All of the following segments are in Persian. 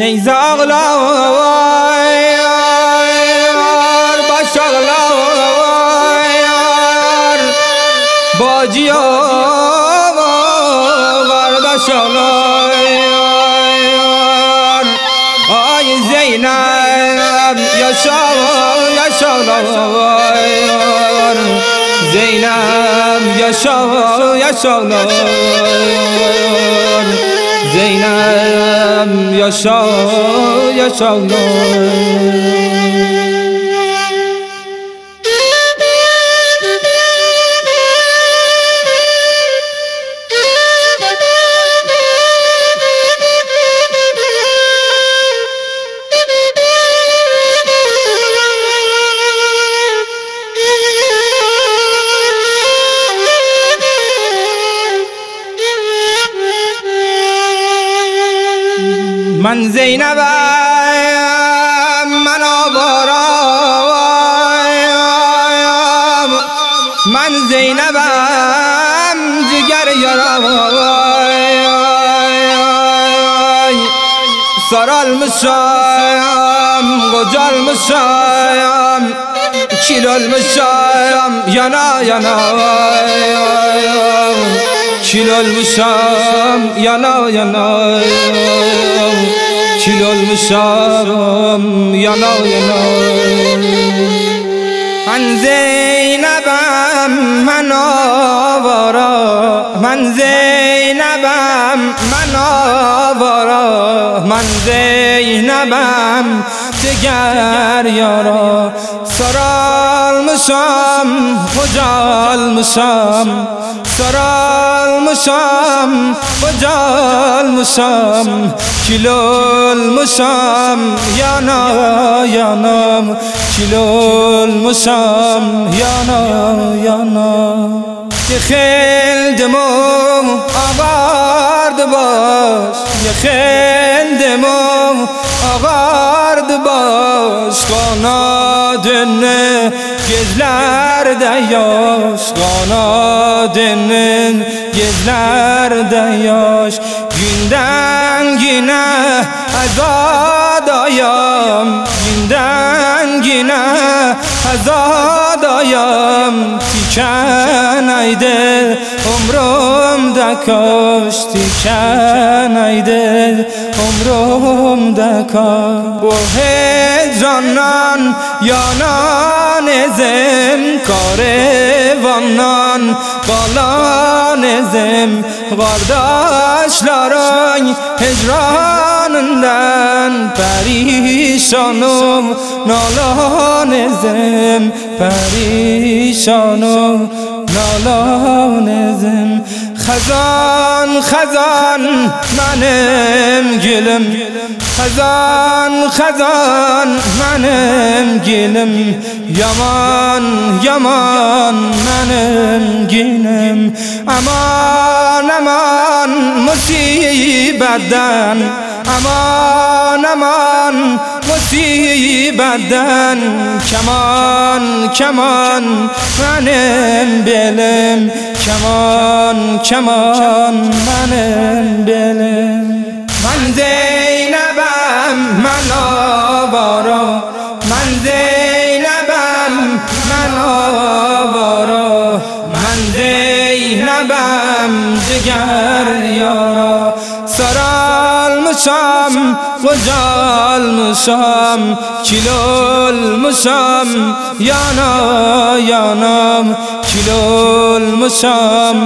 نیزاغلار باشاغلار باجیار باشاغلار آی زینب یا شاغلار زینب یا شاغلار زینب یا شاغلار من زینبم من آوارم من زینبم جگر یارم سرال مشایم گجال مشایم کیلال مشایم یانا کیلال مشام یانا کیلال مشام یانا من زینبم من آوارا من زینبم من آوارا من زینبم دگر یارا سرال مشام خجال مشام سرال مشام خجال مشام کیلال مشام یانم کیلال مشام یانا یه خیلدمو آغارد باش یه خیلدمو آغارد باش قانادنه gözlerde yaş kanadının gözlerde yaş günden güne azadayım günden güne azadayım tikeneydi umrumda kaş tikeneydi umrumda kaş bu heyecandan yanan ezim karevandan balan ezim kardeşlerin hicranından perişanım nalan ezim perişanım nalan ezim Xazan xazan benim gülüm Xazan xazan benim gülüm Yaman yaman benim gülüm Aman aman musibetten Aman aman musibetten Keman keman benim belim Keman keman benim belim Ben Zeynep'im ben avara Ben Zeynep'im ben avara Ben Zeynep'im ciger yara Saralmışam kocalmışam kilolmuşam yana yanam kilolmuşam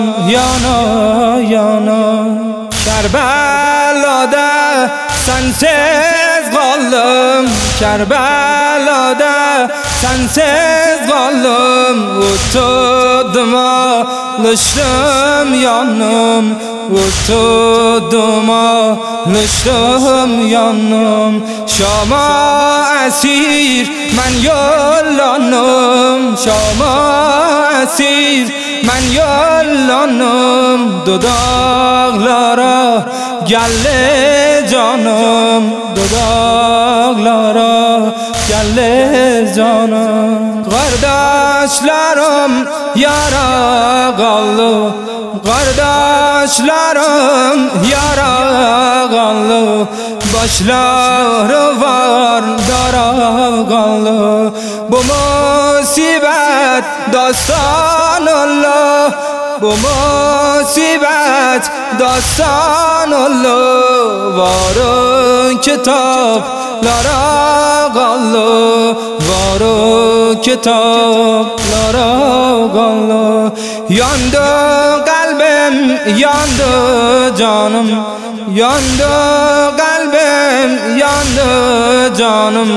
yana Kerbela'da sensiz kaldım Kerbela'da sensiz kaldım Utudum alıştım yanım Utudum alıştım yanım Şam'a esir ben yollanım Şam'a esir ben yollanım Dudaklara geldi canım Dudaklara geldi canım Kardeşlerim yara kaldı Kardeşlerim yara kaldı başlar var dara qaldı. Bu musibet dastan Allah, bu musibet dastan Allah. Var kitaplara qaldı, var kitaplara qaldı. Yandı kalbim, yandı canım, yandı kalbim, yandı canım.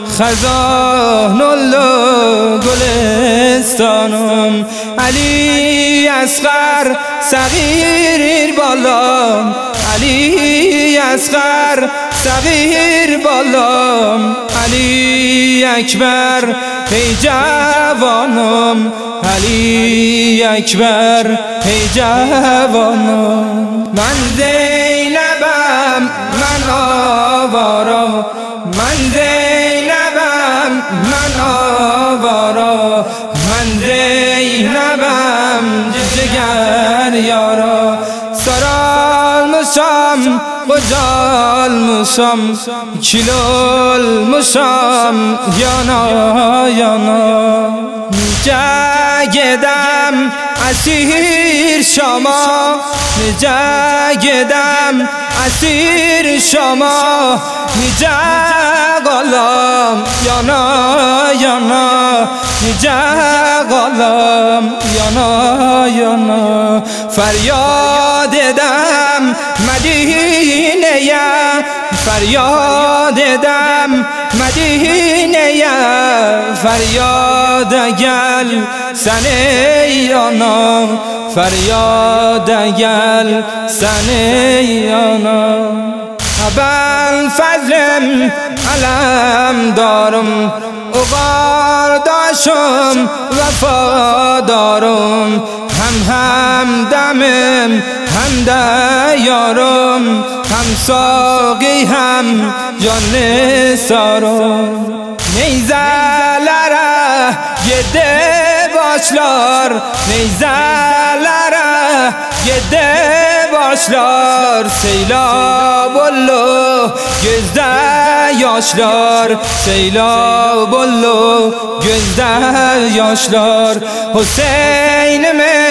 Khazanullah Gülistanım. Ali Asghar sagir balam, Ali Asghar sagir balam. Ali Ekber ey cavanım, Ali Ekber ey cavanım. Ben Zeynep'im, ben avara, ben Zeynep'im, ben avara, ben Zeynep'im ciger yara. Saralmışam, kocalmışam, kil olmuşam yana yana. Nice gedem esir Şam'a, nice gedem esir Şam'a. Nice qalam yana yana, nice qalam yana yana. Feryad edem Medine'ye, feryad edem Medine'ye. Feryada gel sen ey anam, feryada gel sen ey anam. Ben fazlım alemdarım, o kardeşim vefadarım. Hem demim hem de yarım, hem saği hem canı sarım. Neyzelere yedi başlar, neyzelere yedi başlar. Seylab olur gözde yaşlar, seylab olur gözde yaşlar. Hüseyin'imi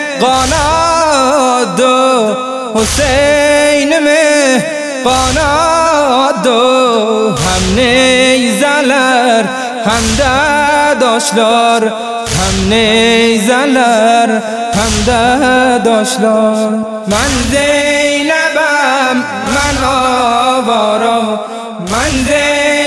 kanadı, Hüseyin'imi kanadı. Hem neyzeler hem de daşlar, hem neyzeler hem de daşlar. Ben Zeynep'im, ben avara, ben Zeynep'im.